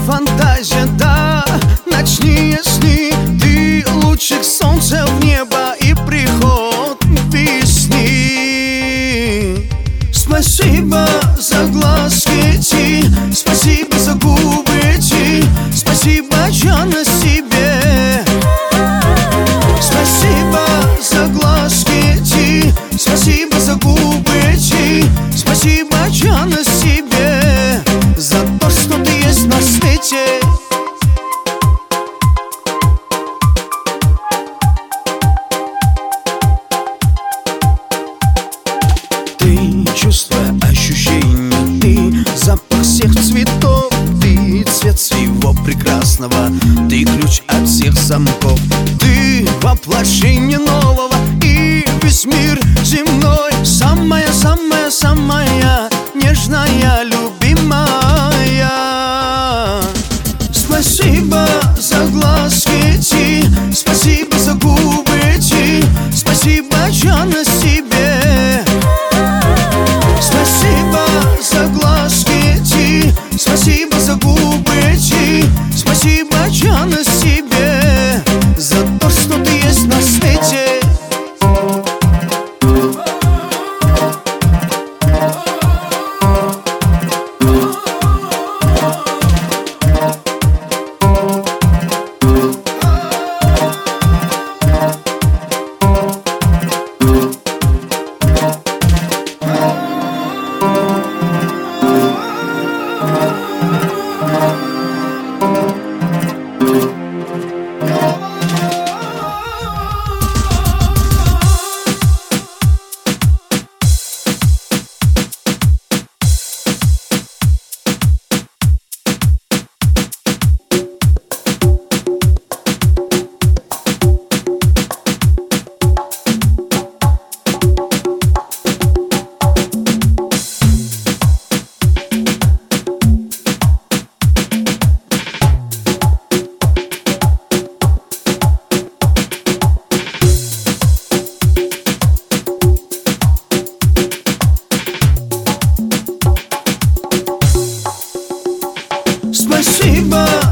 фантазия, да, ночные сны. Ты лучик солнца в небо и приход весны. Спасибо за глазки ти, спасибо за губы ти, спасибо, Джана, себе. Спасибо за глазки ти, спасибо за губы ти, спасибо, Джана, себе, за то, что ты есть на свете. Ты чувство, ощущение, ты запах всех цветов, ты цвет всего прекрасного, ты ключ от всех замков, ты воплощение нового, и весь мир земной. Самая, самая, самая нежная, любимая. Спасибо за глазки ти, спасибо за губы ти, спасибо, Джана, себе. Спасибо за глазки ти, спасибо за губы ти, спасибо, Джана, себе, за то, что ты есть на свете. Спасибо